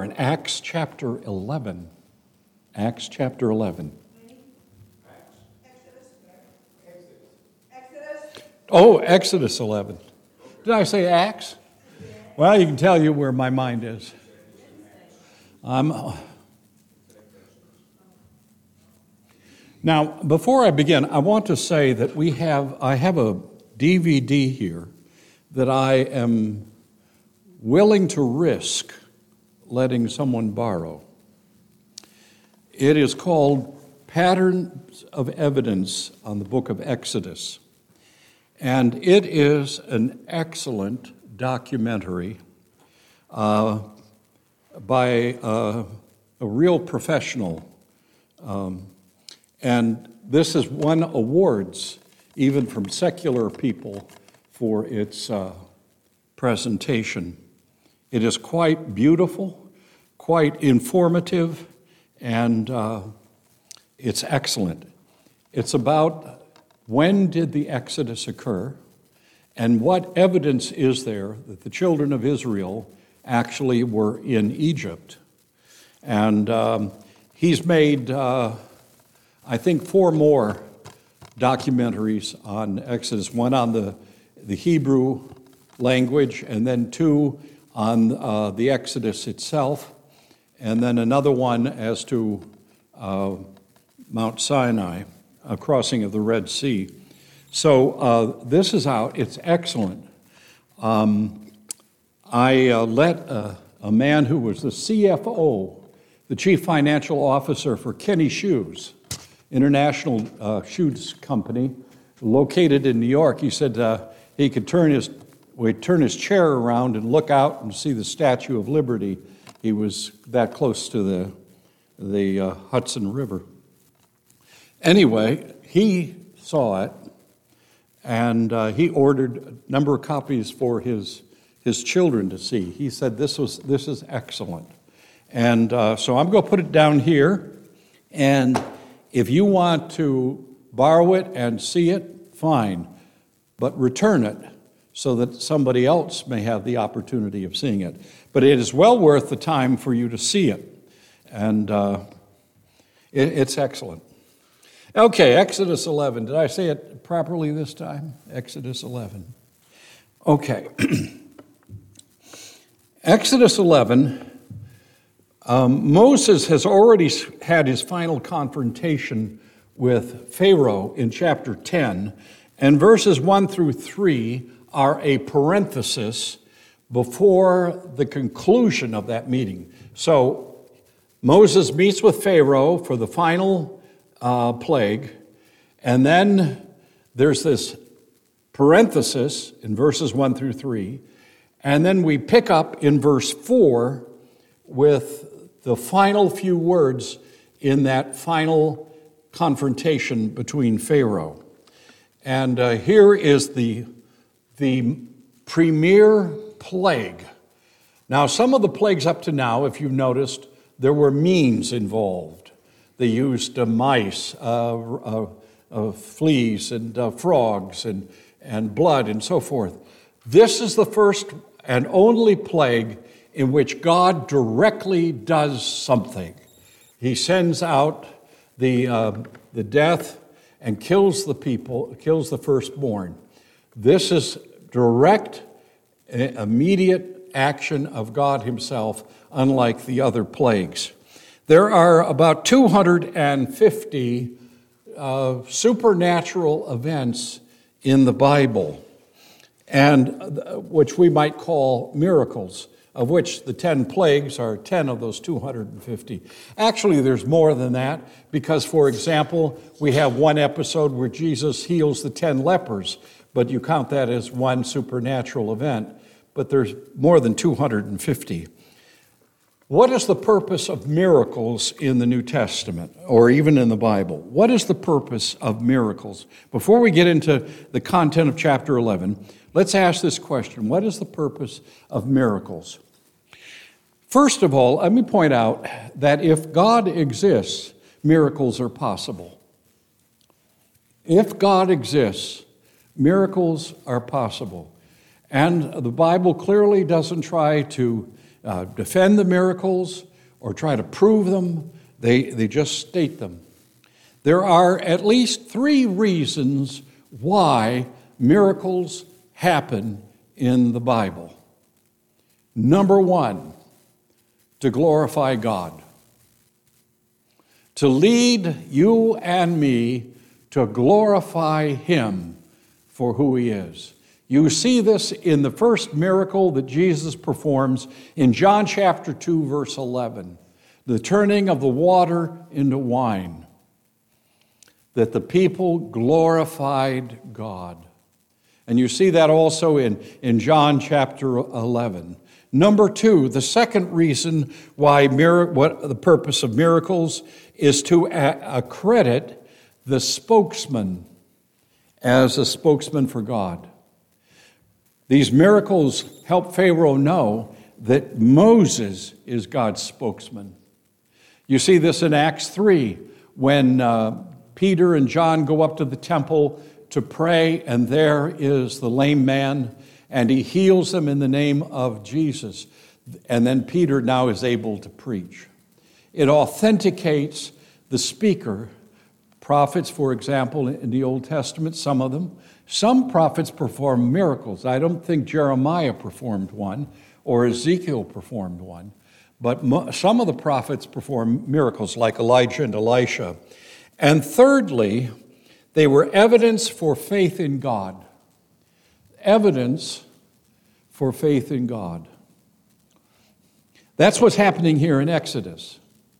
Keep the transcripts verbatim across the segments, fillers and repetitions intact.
in Acts chapter eleven. Acts chapter eleven. Oh, Exodus eleven. Did I say Acts? Well, you can tell you where my mind is. Um, now, before I begin, I want to say that we have I have a D V D here that I am willing to risk letting someone borrow. It is called Patterns of Evidence on the Book of Exodus. And it is an excellent documentary uh, by uh, a real professional. Um, and this has won awards, even from secular people, for its uh, presentation. It is quite beautiful, quite informative, and uh, it's excellent. It's about when did the Exodus occur, and what evidence is there that the children of Israel actually were in Egypt. And um, he's made, uh, I think, four more documentaries on Exodus, one on the, the Hebrew language, and then two on uh, the Exodus itself, and then another one as to uh, Mount Sinai, a crossing of the Red Sea. So uh, this is out. It's excellent. Um, I uh, let a, a man who was the C F O, the Chief Financial Officer for Kenny Shoes, international uh, shoes company, located in New York. He said uh, he could turn his We'd turn his chair around and look out and see the Statue of Liberty. He was that close to the, the uh, Hudson River. Anyway, he saw it, and uh, he ordered a number of copies for his, his children to see. He said, this was this is excellent. And uh, so I'm going to put it down here, and if you want to borrow it and see it, fine, but return it, so that somebody else may have the opportunity of seeing it. But it is well worth the time for you to see it. And uh, it, it's excellent. Okay, Exodus eleven. Did I say it properly this time? Exodus eleven. Okay. Exodus eleven, um, Moses has already had his final confrontation with Pharaoh in chapter ten, and verses one through three are a parenthesis before the conclusion of that meeting. So Moses meets with Pharaoh for the final uh, plague, and then there's this parenthesis in verses one through three, and then we pick up in verse four with the final few words in that final confrontation between Pharaoh. And uh, here is the The premier plague. Now, some of the plagues up to now, if you've noticed, there were means involved. They used uh, mice, uh, uh, uh, fleas, and uh, frogs, and, and blood, and so forth. This is the first and only plague in which God directly does something. He sends out the, uh, the death and kills the people, kills the firstborn. This is direct, immediate action of God himself, unlike the other plagues. There are about two hundred fifty uh, supernatural events in the Bible, and uh, which we might call miracles, of which the ten plagues are ten of those two hundred fifty. Actually, there's more than that, because, for example, we have one episode where Jesus heals the ten lepers, but you count that as one supernatural event, but there's more than two hundred fifty. What is the purpose of miracles in the New Testament, or even in the Bible? What is the purpose of miracles? Before we get into the content of chapter eleven, let's ask this question. What is the purpose of miracles? First of all, let me point out that if God exists, miracles are possible. If God exists, miracles are possible. And the Bible clearly doesn't try to uh, defend the miracles or try to prove them. They, they just state them. There are at least three reasons why miracles happen in the Bible. Number one, to glorify God. To lead you and me to glorify Him for who He is. You see this in the first miracle that Jesus performs in John chapter two, verse eleven. The turning of the water into wine. That the people glorified God. And you see that also in, in John chapter eleven. Number two, the second reason why mir- what the purpose of miracles is to a- accredit the spokesman as a spokesman for God. These miracles help Pharaoh know that Moses is God's spokesman. You see this in Acts three, when uh, Peter and John go up to the temple to pray, and there is the lame man, and he heals them in the name of Jesus. And then Peter now is able to preach. It authenticates the speaker. Prophets, for example, in the Old Testament, some of them. Some prophets perform miracles. I don't think Jeremiah performed one or Ezekiel performed one. But mo- some of the prophets perform miracles like Elijah and Elisha. And thirdly, they were evidence for faith in God. Evidence for faith in God. That's what's happening here in Exodus.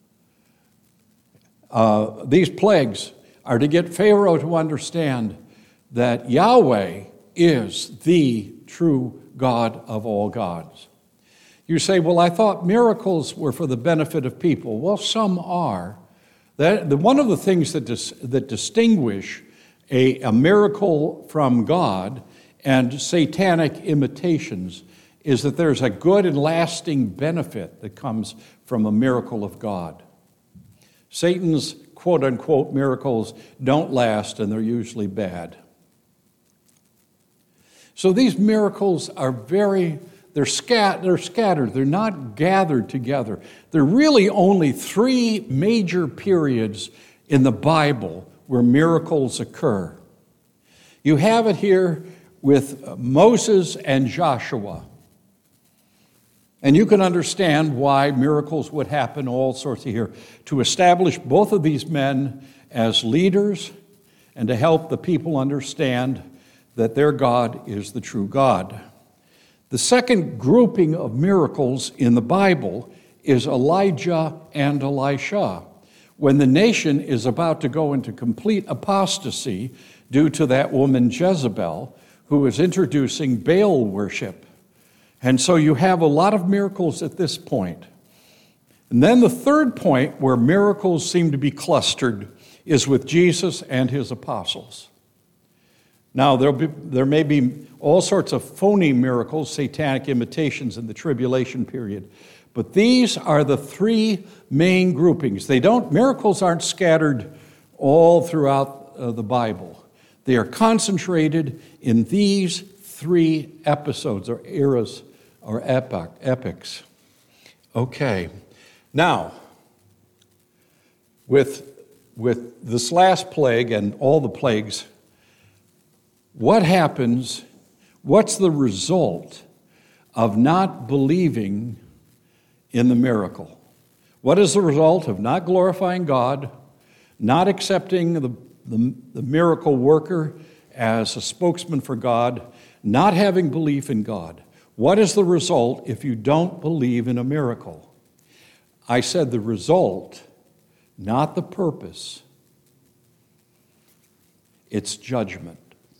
Uh, these plagues are to get Pharaoh to understand that Yahweh is the true God of all gods. You say, well, I thought miracles were for the benefit of people. Well, some are. That, the, one of the things that, dis, that distinguish a, a miracle from God and satanic imitations is that there's a good and lasting benefit that comes from a miracle of God. Satan's quote-unquote miracles don't last, and they're usually bad. So these miracles are very, they're, scat, they're scattered. They're not gathered together. There are really only three major periods in the Bible where miracles occur. You have it here with Moses and Joshua. And you can understand why miracles would happen all sorts of here. To establish both of these men as leaders and to help the people understand that their God is the true God. The second grouping of miracles in the Bible is Elijah and Elisha, when the nation is about to go into complete apostasy due to that woman Jezebel, who is introducing Baal worship. And so you have a lot of miracles at this point. And then the third point where miracles seem to be clustered is with Jesus and his apostles. Now, there'll be, there may be all sorts of phony miracles, satanic imitations in the tribulation period. But these are the three main groupings. They don't, miracles aren't scattered all throughout uh, the Bible. They are concentrated in these three episodes or eras or epoch, epics. Okay. Now, with, with this last plague and all the plagues, what happens, what's the result of not believing in the miracle? What is the result of not glorifying God, not accepting the, the, the miracle worker as a spokesman for God, not having belief in God? What is the result if you don't believe in a miracle? I said the result, not the purpose. It's judgment.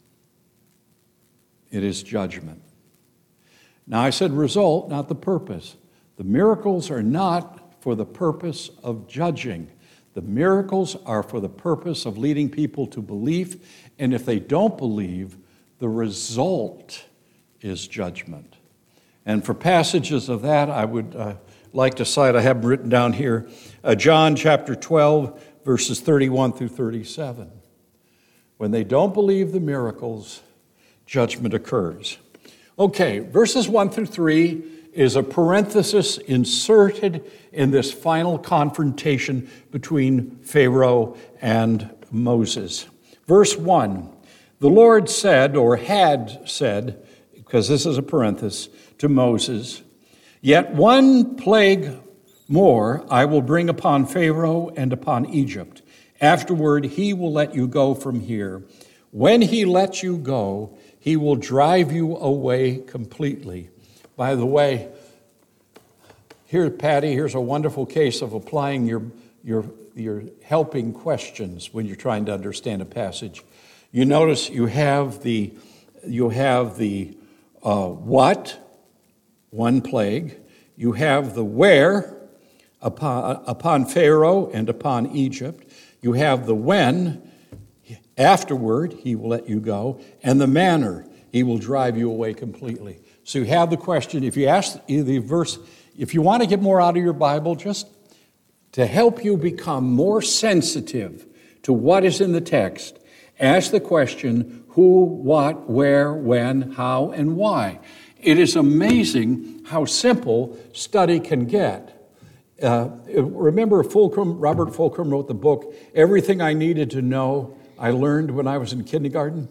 It is judgment. Now, I said result, not the purpose. The miracles are not for the purpose of judging. The miracles are for the purpose of leading people to belief, and if they don't believe, the result is judgment. And for passages of that, I would uh, like to cite, I have them written down here, uh, John chapter twelve, verses thirty-one through thirty-seven. When they don't believe the miracles, judgment occurs. Okay, verses one through three is a parenthesis inserted in this final confrontation between Pharaoh and Moses. Verse one, the Lord said, or had said, because this is a parenthesis, to Moses, yet one plague more I will bring upon Pharaoh and upon Egypt. Afterward, he will let you go from here. When he lets you go, he will drive you away completely. By the way, here, Patty, here's a wonderful case of applying your, your, your helping questions when you're trying to understand a passage. You notice you have the, you have the uh, what, one plague. You have the where, upon, upon Pharaoh and upon Egypt. You have the when, afterward he will let you go, and the manner, he will drive you away completely. So you have the question, if you ask the verse, if you want to get more out of your Bible, just to help you become more sensitive to what is in the text, ask the question, who, what, where, when, how, and why. It is amazing how simple study can get. Uh, remember Fulcrum, Robert Fulcrum wrote the book, Everything I Needed to Know I Learned When I Was in Kindergarten?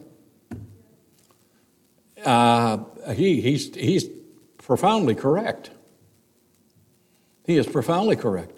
Uh, he, he's, he's profoundly correct. He is profoundly correct.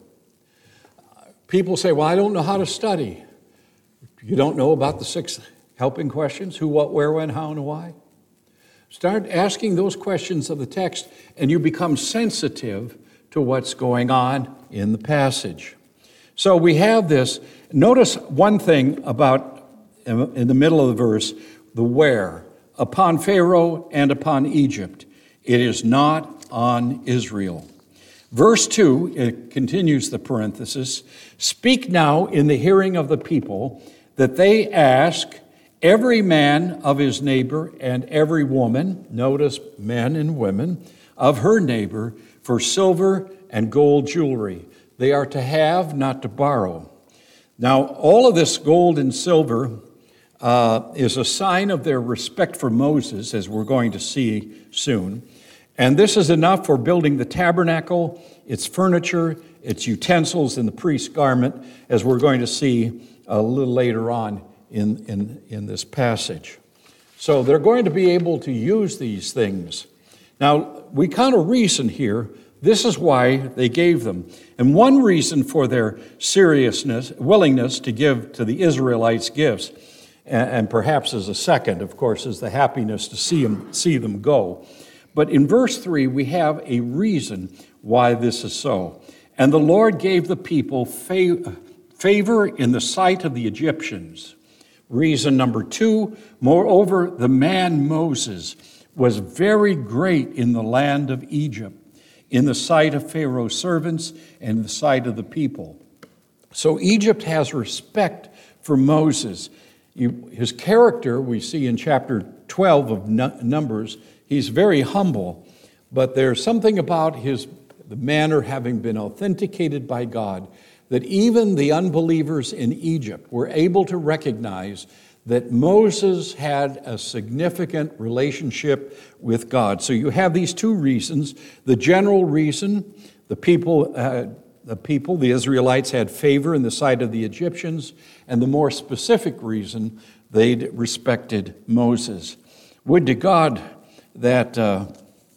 People say, well, I don't know how to study. You don't know about the six helping questions? Who, what, where, when, how, and why? Start asking those questions of the text, and you become sensitive to what's going on in the passage. So we have this. Notice one thing about, in the middle of the verse, the where. Upon Pharaoh and upon Egypt. It is not on Israel. Verse two, it continues the parenthesis, speak now in the hearing of the people that they ask every man of his neighbor and every woman, notice men and women, of her neighbor for silver and gold jewelry. They are to have, not to borrow. Now, all of this gold and silver uh, is a sign of their respect for Moses, as we're going to see soon. And this is enough for building the tabernacle, its furniture, its utensils, and the priest's garment, as we're going to see a little later on in, in, in this passage. So they're going to be able to use these things. Now, we kind of reason here, this is why they gave them. And one reason for their seriousness, willingness to give to the Israelites gifts, and, and perhaps as a second, of course, is the happiness to see them, see them go. But in verse three, we have a reason why this is so. And the Lord gave the people favor in the sight of the Egyptians. Reason number two, moreover, the man Moses was very great in the land of Egypt, in the sight of Pharaoh's servants and in the sight of the people. So Egypt has respect for Moses. You, his character, we see in chapter twelve of Numbers, he's very humble, but there's something about his the manner having been authenticated by God that even the unbelievers in Egypt were able to recognize that Moses had a significant relationship with God. So you have these two reasons. The general reason, the people, uh, the people, the Israelites had favor in the sight of the Egyptians, and the more specific reason, they respected Moses. Would to God that uh,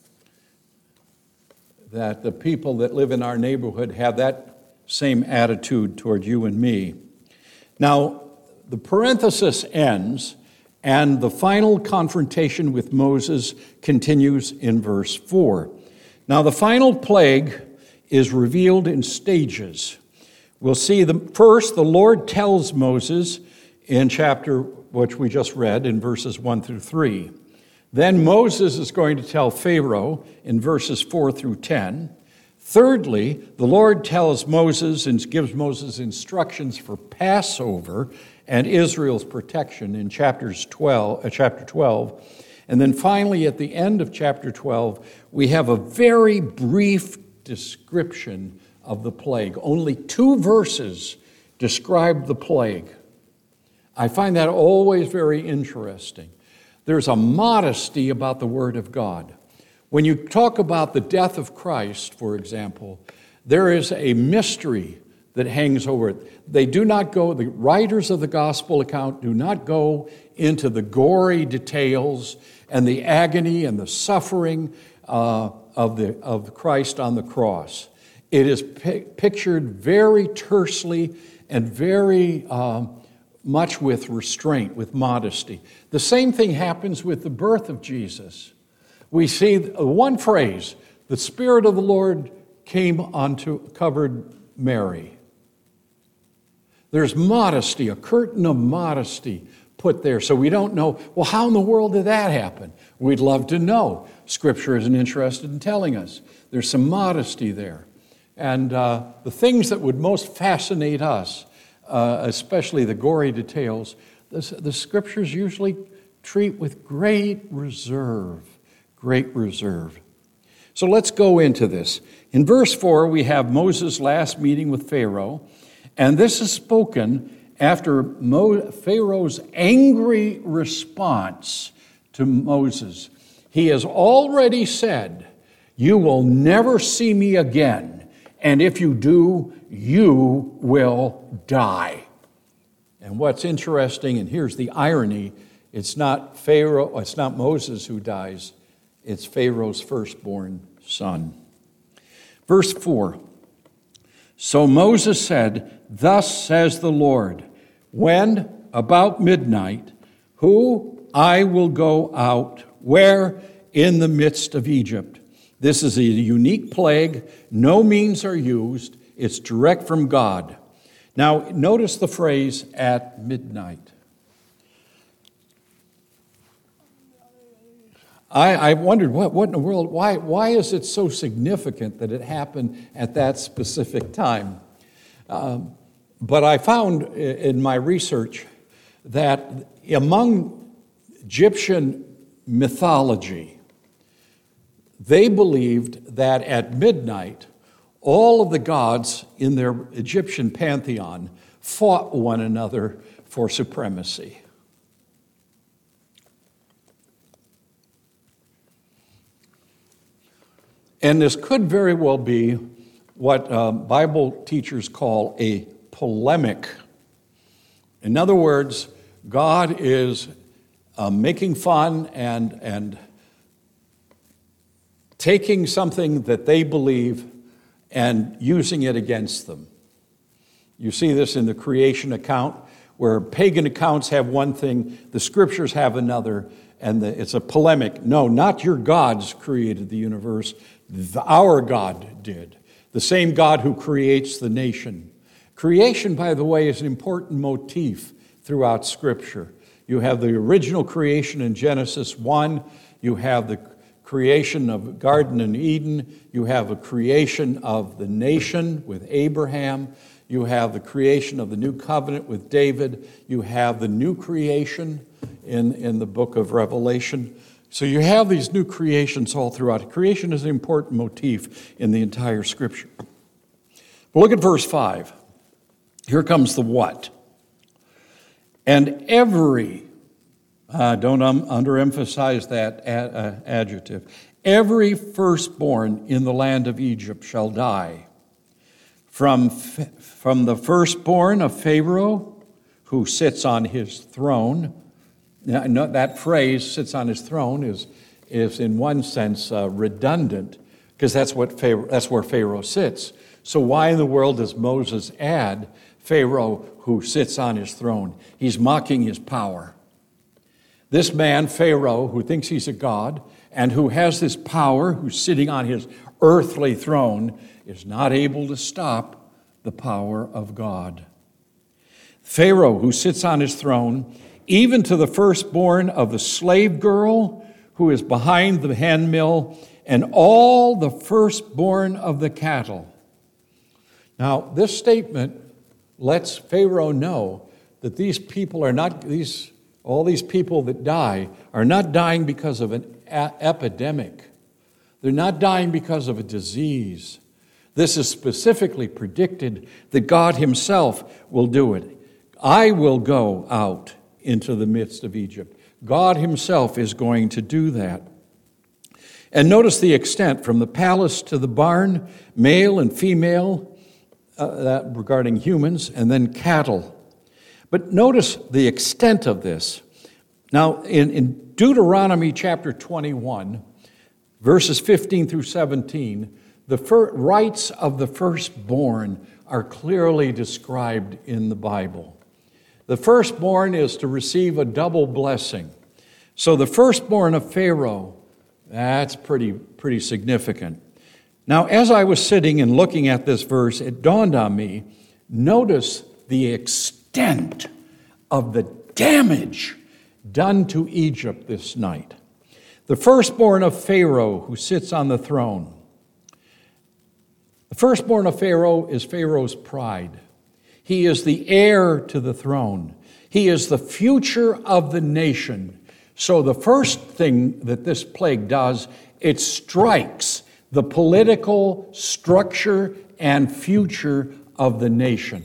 that the people that live in our neighborhood have that same attitude toward you and me. Now, the parenthesis ends, and the final confrontation with Moses continues in verse four. Now, the final plague is revealed in stages. We'll see the first, the Lord tells Moses in chapter, which we just read, in verses one through three. Then Moses is going to tell Pharaoh in verses four through ten. Thirdly, the Lord tells Moses and gives Moses instructions for Passover and Israel's protection in chapters twelve, uh, chapter twelve. And then finally, at the end of chapter twelve, we have a very brief description of the plague. Only two verses describe the plague. I find that always very interesting. There's a modesty about the Word of God. When you talk about the death of Christ, for example, there is a mystery that hangs over it. They do not go, the writers of the gospel account do not go into the gory details and the agony and the suffering uh, of, the, of Christ on the cross. It is pi- pictured very tersely and very um, much with restraint, with modesty. The same thing happens with the birth of Jesus. We see one phrase, the Spirit of the Lord came onto, covered Mary. There's modesty, a curtain of modesty put there. So we don't know, well, how in the world did that happen? We'd love to know. Scripture isn't interested in telling us. There's some modesty there. And uh, the things that would most fascinate us, uh, especially the gory details, the, the Scriptures usually treat with great reserve, great reserve. So let's go into this. In verse four, we have Moses' last meeting with Pharaoh, and this is spoken after Mo- Pharaoh's angry response to Moses. He has already said, "You will never see me again, and if you do, you will die." And what's interesting, and here's the irony, it's not Pharaoh, it's not Moses who dies, it's Pharaoh's firstborn son. Verse four, "So Moses said, 'Thus says the Lord, when about midnight, who I will go out, where? In the midst of Egypt.'" This is a unique plague. No means are used. It's direct from God. Now, notice the phrase, "at midnight." I, I wondered, what, what in the world, why, why is it so significant that it happened at that specific time? Um, but I found in my research that among Egyptian mythology, they believed that at midnight, all of the gods in their Egyptian pantheon fought one another for supremacy. And this could very well be what uh, Bible teachers call a polemic. In other words, God is uh, making fun and, and taking something that they believe and using it against them. You see this in the creation account, where pagan accounts have one thing, the scriptures have another, and the, it's a polemic. No, not your gods created the universe. The, our God did. The same God who creates the nation. Creation, by the way, is an important motif throughout Scripture. You have the original creation in Genesis one. You have the creation of Garden and Eden. You have a creation of the nation with Abraham. You have the creation of the new covenant with David. You have the new creation in, in the book of Revelation. So you have these new creations all throughout. Creation is an important motif in the entire Scripture. But look at verse five. Here comes the what. "And every," uh, don't um, underemphasize that ad, uh, adjective, "every firstborn in the land of Egypt shall die. From, from the firstborn of Pharaoh, who sits on his throne." Now, that phrase, "sits on his throne," is, is in one sense uh, redundant, because that's what Pharaoh, that's where Pharaoh sits. So why in the world does Moses add Pharaoh who sits on his throne? He's mocking his power. This man, Pharaoh, who thinks he's a god and who has this power, who's sitting on his earthly throne, is not able to stop the power of God. Pharaoh, who sits on his throne, even to the firstborn of the slave girl who is behind the handmill, and all the firstborn of the cattle. Now, this statement lets Pharaoh know that these people are not, these, all these people that die are not dying because of an a- epidemic. They're not dying because of a disease. This is specifically predicted that God himself will do it. "I will go out into the midst of Egypt." God himself is going to do that. And notice the extent, from the palace to the barn, male and female, uh, that regarding humans, and then cattle. But notice the extent of this. Now, in, in Deuteronomy chapter twenty-one, verses fifteen through seventeen, the fir- rights of the firstborn are clearly described in the Bible. The firstborn is to receive a double blessing. So the firstborn of Pharaoh, that's pretty, pretty significant. Now, as I was sitting and looking at this verse, it dawned on me, notice the extent of the damage done to Egypt this night. The firstborn of Pharaoh who sits on the throne. The firstborn of Pharaoh is Pharaoh's pride. He is the heir to the throne. He is the future of the nation. So the first thing that this plague does, it strikes the political structure and future of the nation.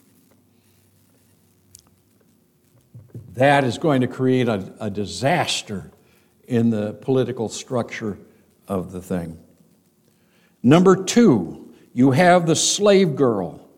That is going to create a, a disaster in the political structure of the thing. Number two, you have the slave girl.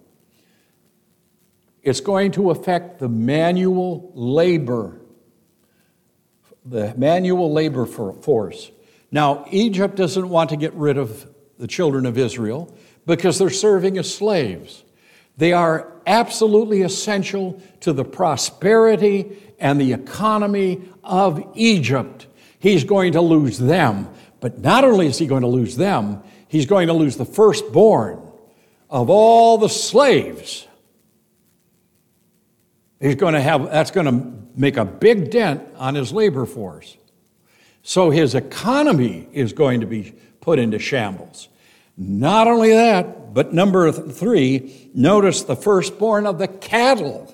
It's going to affect the manual labor, the manual labor force. Now, Egypt doesn't want to get rid of the children of Israel because they're serving as slaves. They are absolutely essential to the prosperity and the economy of Egypt. He's going to lose them. But not only is he going to lose them, he's going to lose the firstborn of all the slaves. He's going to have, that's going to make a big dent on his labor force. So his economy is going to be put into shambles. Not only that, but number three, notice the firstborn of the cattle.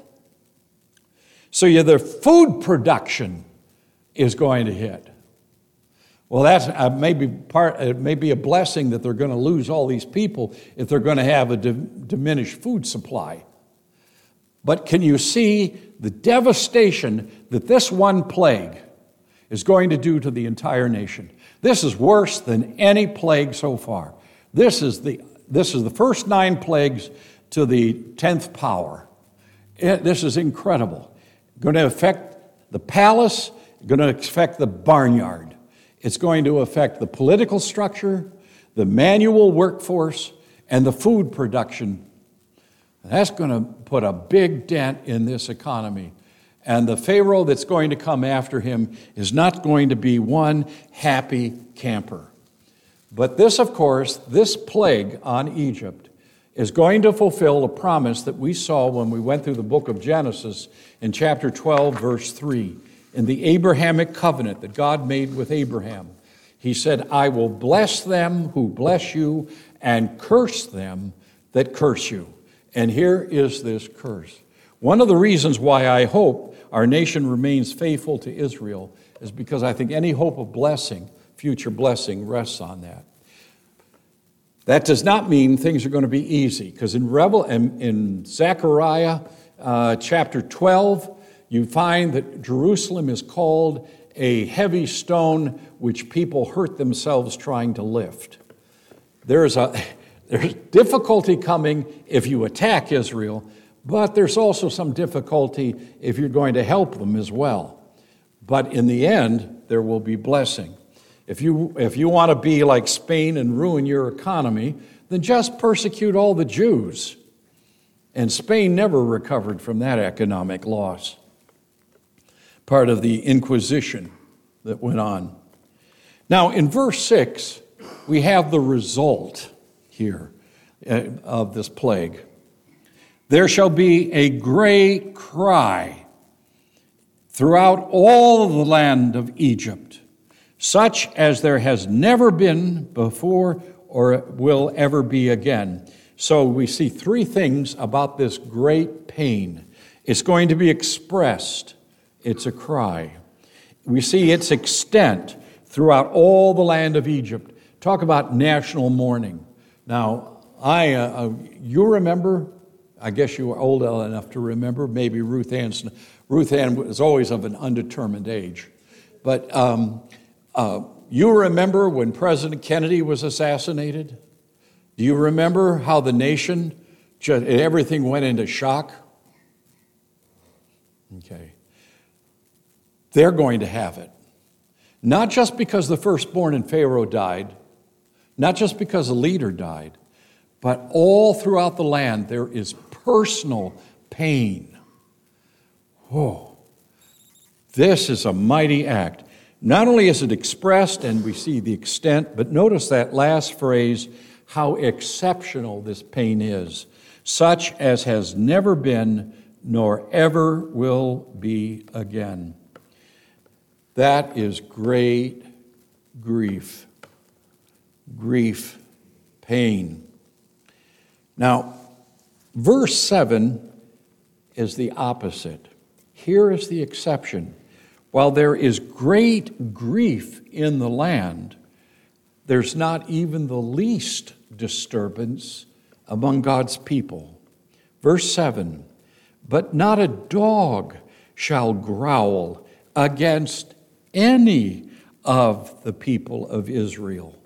So yeah, their food production is going to hit. Well, that's uh, maybe part. It may be a blessing that they're going to lose all these people if they're going to have a di- diminished food supply. But can you see the devastation that this one plague is going to do to the entire nation? This is worse than any plague so far. This is the this is the first nine plagues to the tenth power. It, this is incredible. Going to affect the palace, going to affect the barnyard. It's going to affect the political structure, the manual workforce, and the food production. That's going to put a big dent in this economy. And the Pharaoh that's going to come after him is not going to be one happy camper. But this, of course, this plague on Egypt is going to fulfill a promise that we saw when we went through the book of Genesis in chapter twelve, verse three, in the Abrahamic covenant that God made with Abraham. He said, I will bless them who bless you and curse them that curse you. And here is this curse. One of the reasons why I hope our nation remains faithful to Israel is because I think any hope of blessing, future blessing, rests on that. That does not mean things are going to be easy, because in Rebel in, in Zechariah uh, chapter twelve, you find that Jerusalem is called a heavy stone which people hurt themselves trying to lift. There's a there's difficulty coming if you attack Israel, but there's also some difficulty if you're going to help them as well. But in the end, there will be blessing. If you if you want to be like Spain and ruin your economy, then just persecute all the Jews. And Spain never recovered from that economic loss. Part of the Inquisition that went on. Now, in verse six, we have the result here of this plague. There shall be a great cry throughout all the land of Egypt, such as there has never been before or will ever be again. So we see three things about this great pain. It's going to be expressed. It's a cry. We see its extent throughout all the land of Egypt. Talk about national mourning. Now, I, uh, you remember, I guess you were old enough to remember, maybe Ruth Ann. Ruth Ann was always of an undetermined age. But um, uh, You remember when President Kennedy was assassinated? Do you remember how the nation, just, everything went into shock? Okay. They're going to have it. Not just because the firstborn in Pharaoh died, not just because a leader died, but all throughout the land there is personal pain. Oh, this is a mighty act. Not only is it expressed, and we see the extent, but notice that last phrase, how exceptional this pain is, such as has never been nor ever will be again. That is great grief. Grief, pain. Now, verse seven is the opposite. Here is the exception. While there is great grief in the land, there's not even the least disturbance among God's people. Verse seven, but not a dog shall growl against any of the people of Israel.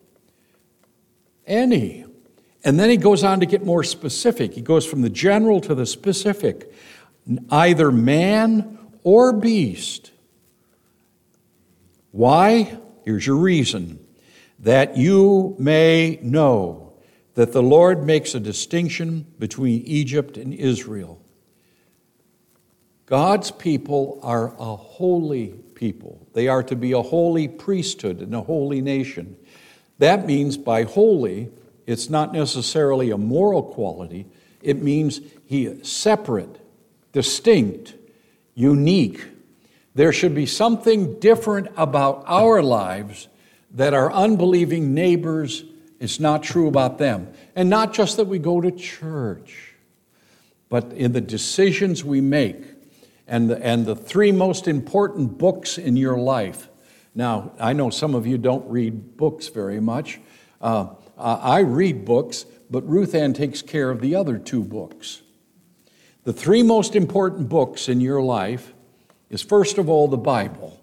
Any. And then he goes on to get more specific. He goes from the general to the specific. Either man or beast. Why? Here's your reason. That you may know that the Lord makes a distinction between Egypt and Israel. God's people are a holy people. They are to be a holy priesthood and a holy nation. That means by holy, it's not necessarily a moral quality. It means he is separate, distinct, unique. There should be something different about our lives that our unbelieving neighbors, it's not true about them. And not just that we go to church, but in the decisions we make. And the, and the three most important books in your life. Now, I know some of you don't read books very much. Uh, I read books, but Ruth Ann takes care of the other two books. The three most important books in your life is, first of all, the Bible.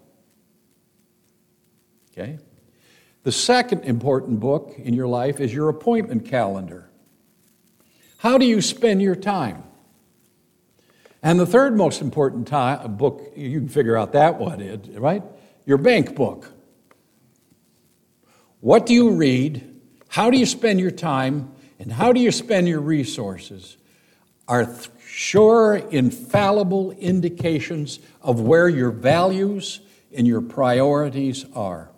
Okay? The second important book in your life is your appointment calendar. How do you spend your time? And the third most important time, book, you can figure out that one, is, right? Your bank book. What do you read? How do you spend your time? And how do you spend your resources? Are th- sure, infallible indications of where your values and your priorities are.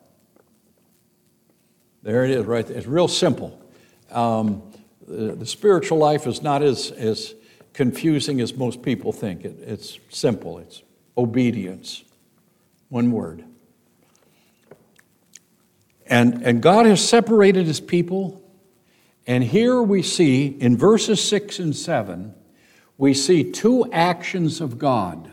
There it is, right there. It's real simple. Um, the, the spiritual life is not as, as confusing as most people think. It, it's simple. It's obedience. One word. And, and God has separated his people. And here we see, in verses six and seven, we see two actions of God.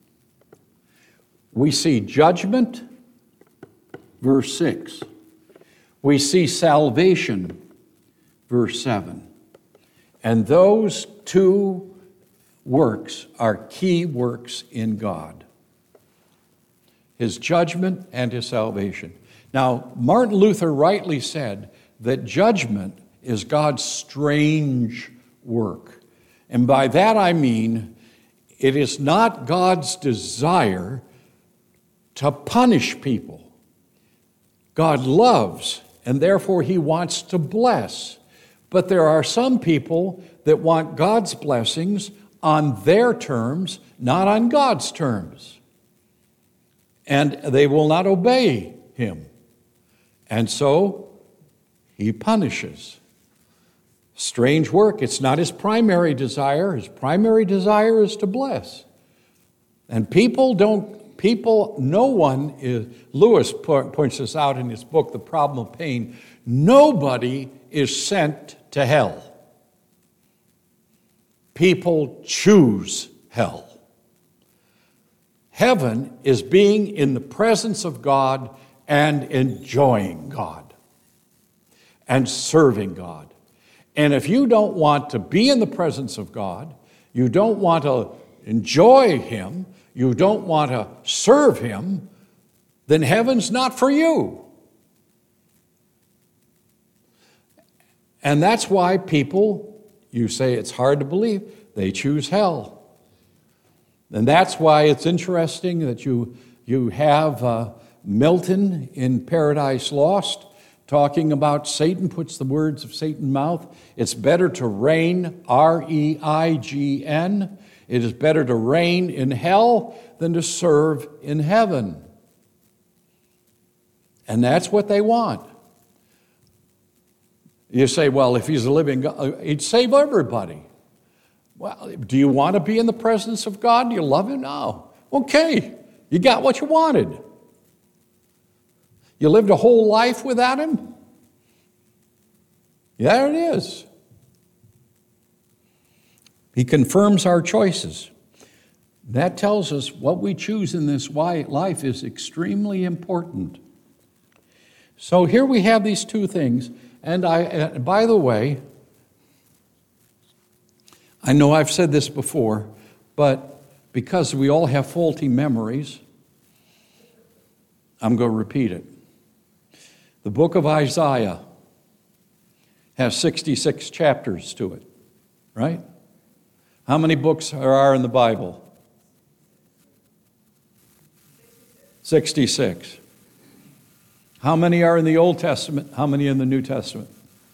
We see judgment, verse six. We see salvation, verse seven. And those two works are key works in God. His judgment and his salvation. Now, Martin Luther rightly said that judgment is God's strange work. And by that I mean, it is not God's desire to punish people. God loves, and therefore he wants to bless. But there are some people that want God's blessings on their terms, not on God's terms. And they will not obey him. And so he punishes. Strange work. It's not his primary desire. His primary desire is to bless. And people don't, people, no one is, Lewis points this out in his book, The Problem of Pain, nobody is sent to hell. People choose hell. Heaven is being in the presence of God and enjoying God and serving God. And if you don't want to be in the presence of God, you don't want to enjoy him, you don't want to serve him, then heaven's not for you. And that's why people, you say it's hard to believe, they choose hell. And that's why it's interesting that you, you have uh, Milton in Paradise Lost talking about Satan puts the words of Satan's mouth. It's better to reign, R E I G N. It is better to reign in hell than to serve in heaven. And that's what they want. You say, well, if he's a living God, he'd save everybody. Well, do you want to be in the presence of God? Do you love him? No. Okay, you got what you wanted. You lived a whole life without him? There it is. He confirms our choices. That tells us what we choose in this life is extremely important. So here we have these two things. And I, uh, by the way, I know I've said this before, but because we all have faulty memories, I'm going to repeat it. The book of Isaiah has sixty-six chapters to it, right? How many books there are in the Bible? sixty-six. How many are in the Old Testament? How many in the New Testament?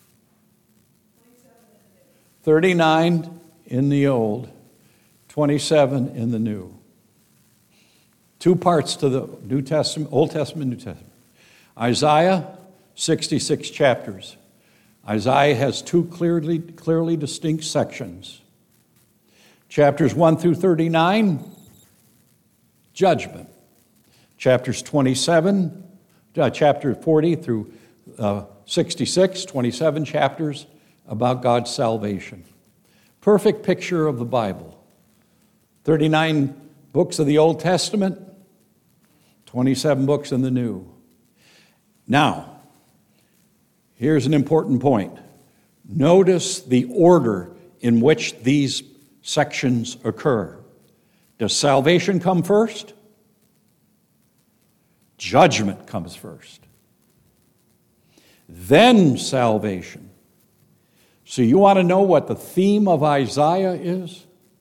thirty-nine in the Old, twenty-seven in the New. Two parts to the New Testament, Old Testament, New Testament. Isaiah, sixty-six chapters. Isaiah has two clearly, clearly distinct sections. Chapters one through thirty-nine, judgment. Chapters twenty-seven, uh, chapter forty through uh, sixty-six, twenty-seven chapters about God's salvation. Perfect picture of the Bible. thirty-nine books of the Old Testament, twenty-seven books in the New. Now, here's an important point. Notice the order in which these sections occur. Does salvation come first? Judgment comes first. Then salvation. So you want to know what the theme of Isaiah is?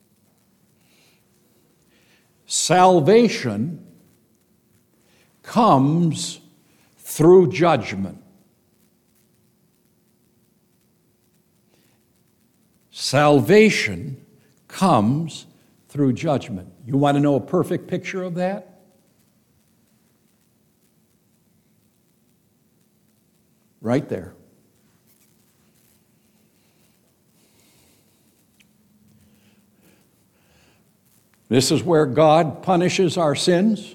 Salvation comes through judgment. Salvation comes through judgment. You want to know a perfect picture of that? Right there. This is where God punishes our sins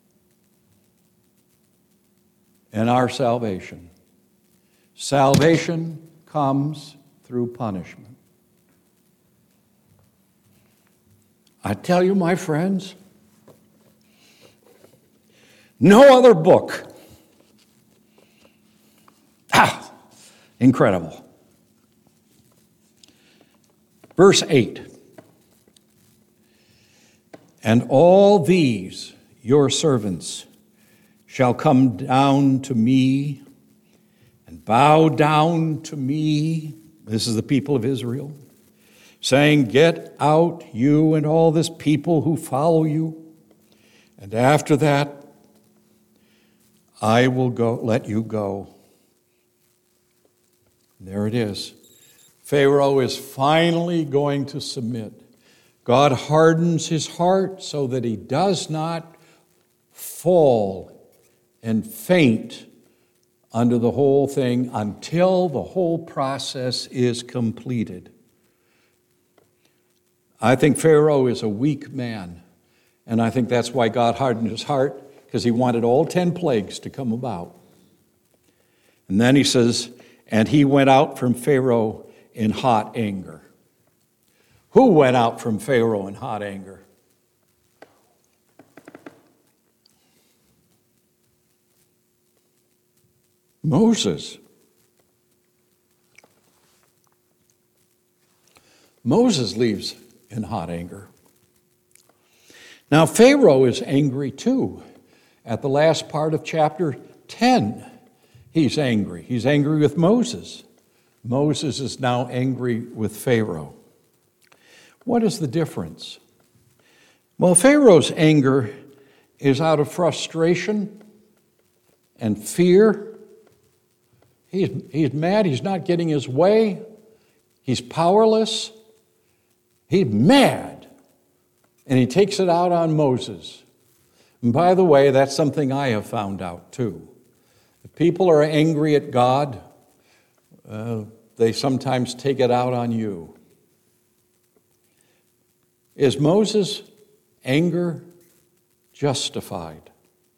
and our salvation. Salvation comes through punishment. I tell you, my friends, no other book. Ah, incredible. Verse eight. And all these, your servants, shall come down to me and bow down to me. This is the people of Israel, saying, get out, you and all this people who follow you. And after that, I will go, let you go. There it is. Pharaoh is finally going to submit. God hardens his heart so that he does not fall and faint under the whole thing until the whole process is completed. I think Pharaoh is a weak man, and I think that's why God hardened his heart, because he wanted all ten plagues to come about. And then he says, and he went out from Pharaoh in hot anger. Who went out from Pharaoh in hot anger? Moses. Moses leaves in hot anger. Now, Pharaoh is angry too. At the last part of chapter ten, he's angry. He's angry with Moses. Moses is now angry with Pharaoh. What is the difference? Well, Pharaoh's anger is out of frustration and fear. He's, he's mad. He's not getting his way. He's powerless. He's mad. And he takes it out on Moses. And by the way, that's something I have found out too. If people are angry at God, uh, they sometimes take it out on you. Is Moses' anger justified?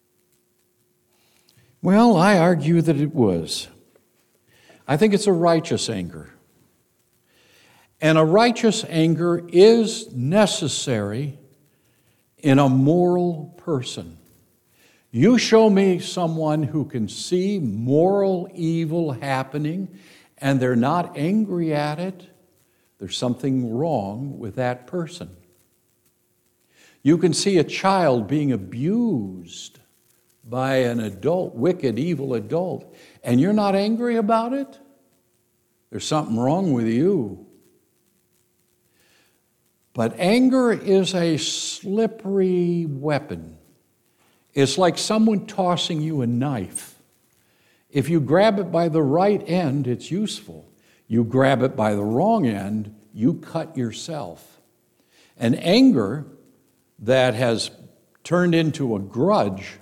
Well, I argue that it was. I think it's a righteous anger. And a righteous anger is necessary in a moral person. You show me someone who can see moral evil happening and they're not angry at it, there's something wrong with that person. You can see a child being abused by an adult, wicked, evil adult, and you're not angry about it? There's something wrong with you. But anger is a slippery weapon. It's like someone tossing you a knife. If you grab it by the right end, it's useful. You grab it by the wrong end, you cut yourself. And anger that has turned into a grudge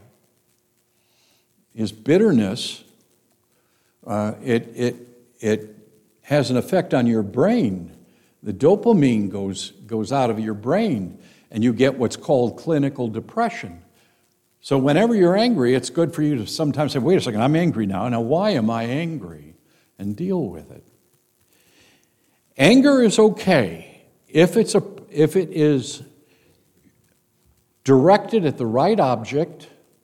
is bitterness. Uh, it, it, it has an effect on your brain. The dopamine goes, goes out of your brain, and you get what's called clinical depression. So whenever you're angry, it's good for you to sometimes say, wait a second, I'm angry now. Now, why am I angry? And deal with it. Anger is okay if it's a, if it is directed at the right object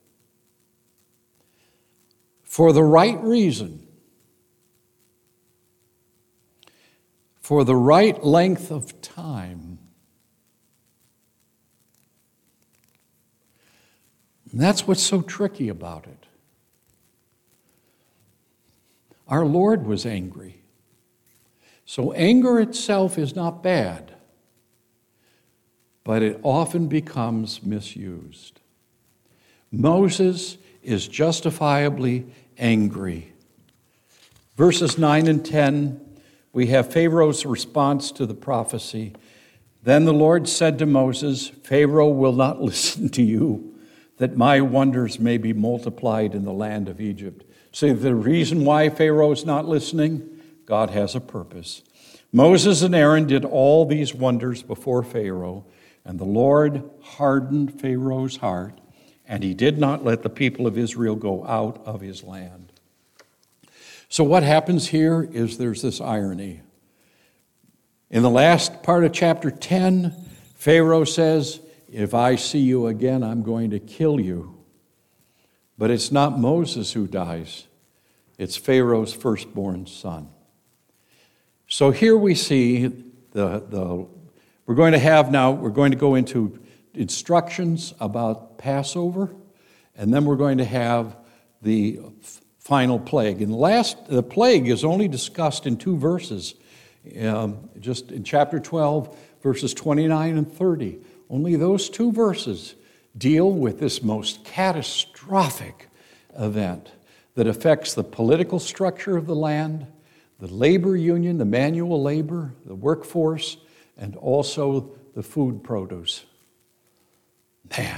for the right reason, for the right length of time. And that's what's so tricky about it. Our Lord was angry. So anger itself is not bad, but it often becomes misused. Moses is justifiably angry. Verses nine and ten, we have Pharaoh's response to the prophecy. Then the Lord said to Moses, Pharaoh will not listen to you, that my wonders may be multiplied in the land of Egypt. See, the reason why Pharaoh is not listening, God has a purpose. Moses and Aaron did all these wonders before Pharaoh, and the Lord hardened Pharaoh's heart, and he did not let the people of Israel go out of his land. So what happens here is there's this irony. In the last part of chapter ten, Pharaoh says, if I see you again, I'm going to kill you. But it's not Moses who dies. It's Pharaoh's firstborn son. So here we see the, the we're going to have now, we're going to go into instructions about Passover, and then we're going to have the final plague. And the last, the plague is only discussed in two verses, um, just in chapter twelve, verses twenty-nine and thirty. Only those two verses deal with this most catastrophic event that affects the political structure of the land, the labor union, the manual labor, the workforce, and also the food produce. Man,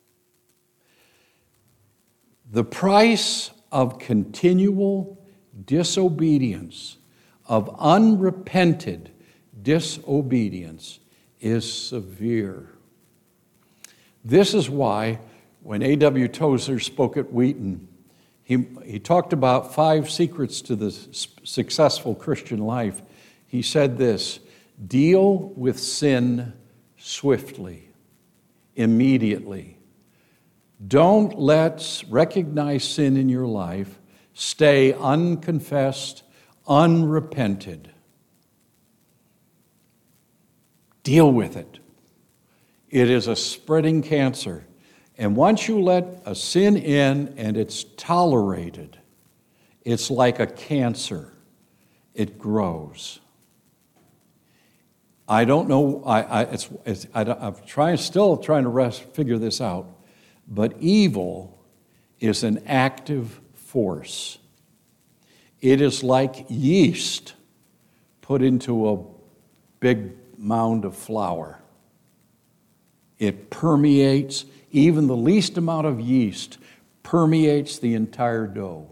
the price of continual disobedience, of unrepented disobedience, is severe. This is why when A W Tozer spoke at Wheaton, he, he talked about five secrets to the successful Christian life. He said this: deal with sin swiftly, immediately. Don't let recognize sin in your life stay unconfessed, unrepented. Deal with it. It is a spreading cancer. And once you let a sin in and it's tolerated, it's like a cancer. it grows. I don't know, I, I, it's, it's, I, I'm trying, still trying to rest, figure this out, but evil is an active force. It is like yeast put into a big mound of flour. It permeates, even the least amount of yeast permeates the entire dough.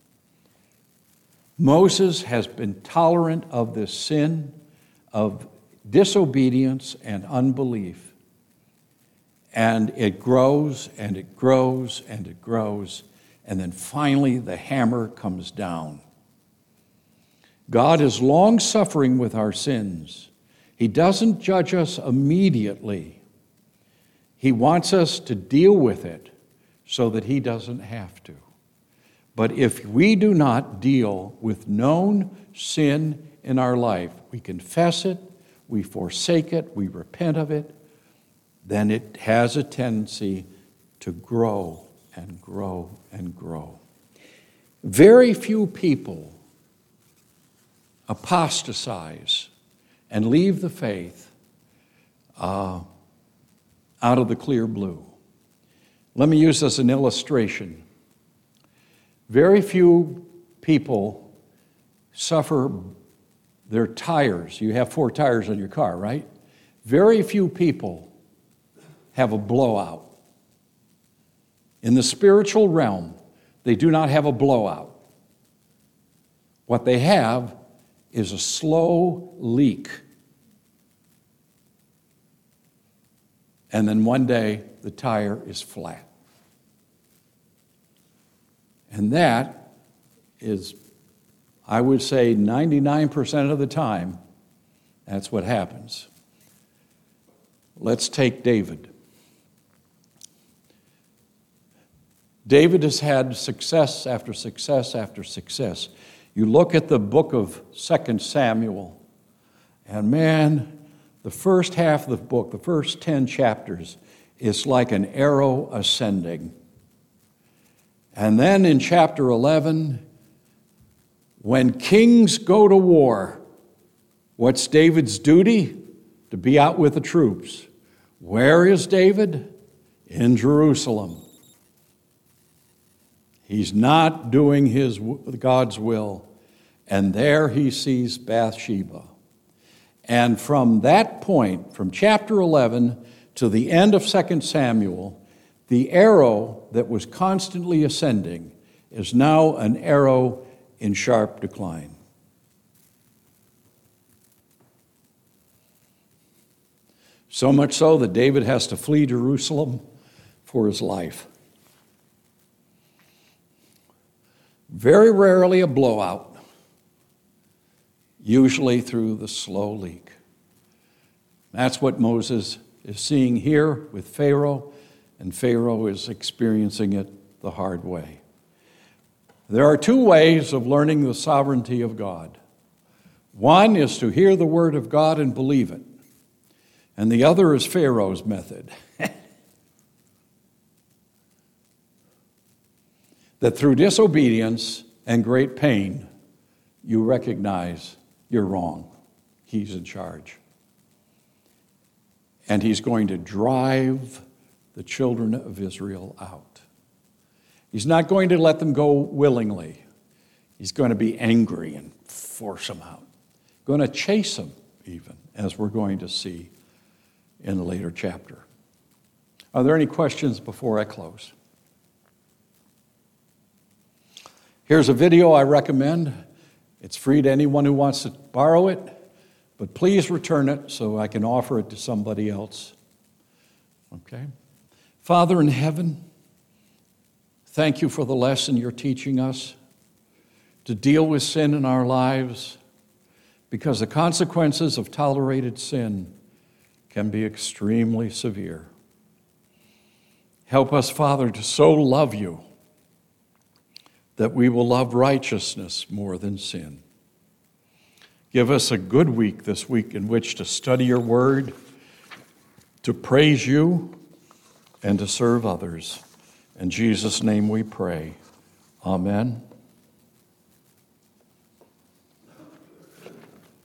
Moses has been tolerant of this sin of disobedience and unbelief. And it grows and it grows and it grows. And then finally the hammer comes down. God is long-suffering with our sins. He doesn't judge us immediately. He wants us to deal with it so that he doesn't have to. But if we do not deal with known sin in our life, we confess it, we forsake it, we repent of it, then it has a tendency to grow and grow and grow. Very few people apostatize and leave the faith uh, out of the clear blue. Let me use this as an illustration. Very few people suffer their tires. You have four tires on your car, right? Very few people have a blowout. In the spiritual realm, they do not have a blowout. What they have is a slow leak. And then one day, the tire is flat. And that is, I would say, ninety-nine percent of the time, that's what happens. Let's take David. David has had success after success after success. You look at the book of Second Samuel, and man, the first half of the book, the first ten chapters, is like an arrow ascending. And then in chapter eleven, when kings go to war, what's David's duty? To be out with the troops. Where is David? In Jerusalem. He's not doing his God's will. And there he sees Bathsheba. And from that point, from chapter eleven to the end of Second Samuel, the arrow that was constantly ascending is now an arrow in sharp decline. So much so that David has to flee Jerusalem for his life. Very rarely a blowout, usually through the slow leak. That's what Moses is seeing here with Pharaoh, and Pharaoh is experiencing it the hard way. There are two ways of learning the sovereignty of God. One is to hear the word of God and believe it, and the other is Pharaoh's method. That through disobedience and great pain, you recognize you're wrong. He's in charge. And he's going to drive the children of Israel out. He's not going to let them go willingly. He's going to be angry and force them out. Going to chase them even, as we're going to see in a later chapter. Are there any questions before I close? Here's a video I recommend. It's free to anyone who wants to borrow it, but please return it so I can offer it to somebody else. Okay? Father in heaven, thank you for the lesson you're teaching us to deal with sin in our lives, because the consequences of tolerated sin can be extremely severe. Help us, Father, to so love you that we will love righteousness more than sin. Give us a good week this week in which to study your word, to praise you, and to serve others. In Jesus' name we pray. Amen.